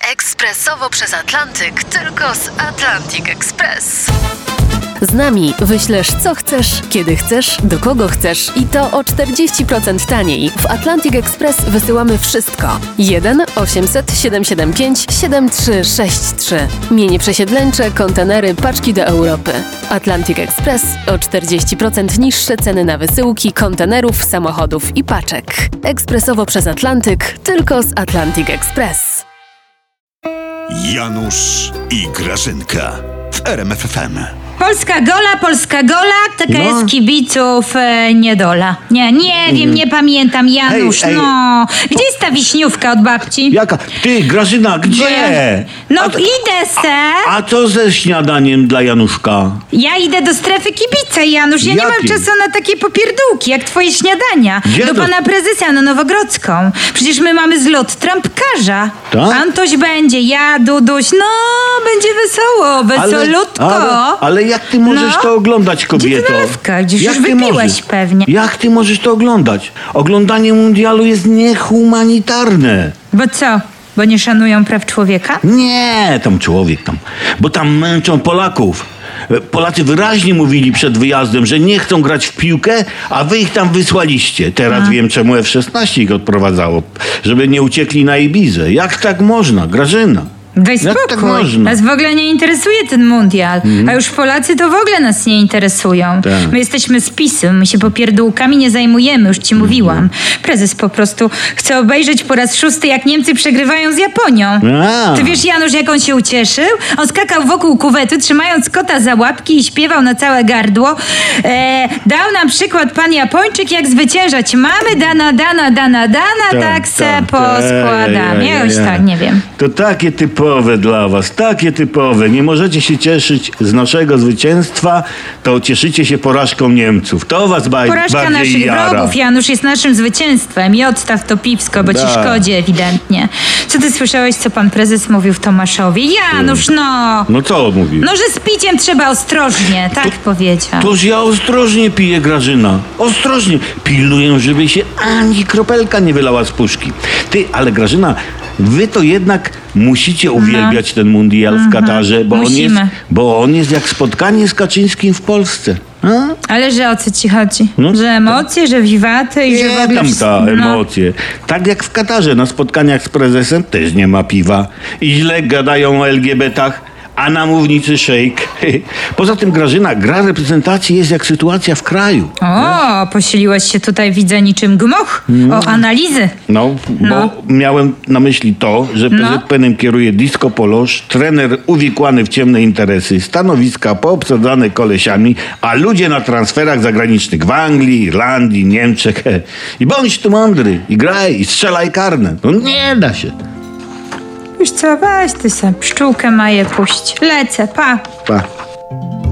Ekspresowo przez Atlantyk, tylko z Atlantic Express. Z nami wyślesz co chcesz, kiedy chcesz, do kogo chcesz i to o 40% taniej. W Atlantic Express wysyłamy wszystko. 1 800 775 7363. Mienie przesiedleńcze, kontenery, paczki do Europy. Atlantic Express o 40% niższe ceny na wysyłki, kontenerów, samochodów i paczek. Ekspresowo przez Atlantyk, tylko z Atlantic Express. Janusz i Grażynka w RMF FM. Polska gola, taka jest kibiców niedola. Nie wiem, nie pamiętam, Janusz, Ej. Gdzie jest ta wiśniówka od babci? Jaka? Ty, Grażyna, gdzie? Idę se. A co ze śniadaniem dla Januszka? Ja idę do strefy kibica, Janusz. Ja nie mam Jakiej? czasu na takie popierdółki, jak twoje śniadania. Gdzie do to? pana prezesa na Nowogrodzką. Przecież my mamy zlot trampkarza. Tak? Antoś będzie, ja, Duduś, będzie wesoło, wesolutko. Ale jak ty możesz to oglądać, kobieto? Gdzie ty nalewka? Gdzieś Jak już ty wypiłeś możesz? pewnie. Jak ty możesz to oglądać? Oglądanie mundialu jest niehumanitarne. Bo co? Bo nie szanują praw człowieka? Nie, tam człowiek tam. Bo tam męczą Polaków. Polacy wyraźnie mówili przed wyjazdem, że nie chcą grać w piłkę, a wy ich tam wysłaliście. Teraz wiem, czemu F-16 ich odprowadzało. Żeby nie uciekli na Ibizę. Jak tak można, Grażyna? Daj Jak spokój. tak można? Nas w ogóle nie interesuje ten mundial. A już Polacy to w ogóle nas nie interesują. Tak. My jesteśmy z PiS-u, my się popierdółkami nie zajmujemy, już ci mówiłam. Prezes po prostu chce obejrzeć po raz 6, jak Niemcy przegrywają z Japonią. A. Ty wiesz, Janusz, jak on się ucieszył? On skakał wokół kuwety, trzymając kota za łapki i śpiewał na całe gardło. Dał nam przykład pan Japończyk, jak zwyciężać. Mamy dana, tak se poskładam. Ja już tak, nie wiem. To takie typowe dla was, takie typowe. Nie możecie się cieszyć z naszego zwycięstwa, to cieszycie się porażką Niemców. To was Porażka bardziej naszych jara. wrogów, Janusz, jest naszym zwycięstwem. I odstaw to piwsko, bo ci Da. szkodzi ewidentnie. Co ty słyszałeś, co pan prezes mówił w Tomaszowie? Janusz, No co mówił? że z piciem trzeba ostrożnie, tak powiedział. Toż ja ostrożnie piję, Grażyna. Ostrożnie. Pilnuję, żeby się ani kropelka nie wylała z puszki. Ty, ale Grażyna, wy to jednak musicie uwielbiać ten mundial w Katarze, Musimy. bo on jest jak spotkanie z Kaczyńskim w Polsce. A? Ale że o co ci chodzi? No. Że emocje, że wiwaty i że w Nie ogóle... tam ta emocje. Tak jak w Katarze na spotkaniach z prezesem też nie ma piwa. I źle gadają o LGBT-ach, a na mównicy szejk. Poza tym, Grażyna, gra reprezentacji jest jak sytuacja w kraju. O, posiliłeś się tutaj, widzę, niczym gmoch. O analizy. Bo miałem na myśli to, że PZPN-em kieruje disco polosz, trener uwikłany w ciemne interesy, stanowiska poobsadzane kolesiami, a ludzie na transferach zagranicznych w Anglii, Irlandii, Niemczech. I bądź tu mądry, i graj, i strzelaj karne. No nie da się. Już co, weź ty sam pszczółkę Maję puść. Lecę, pa. Pa.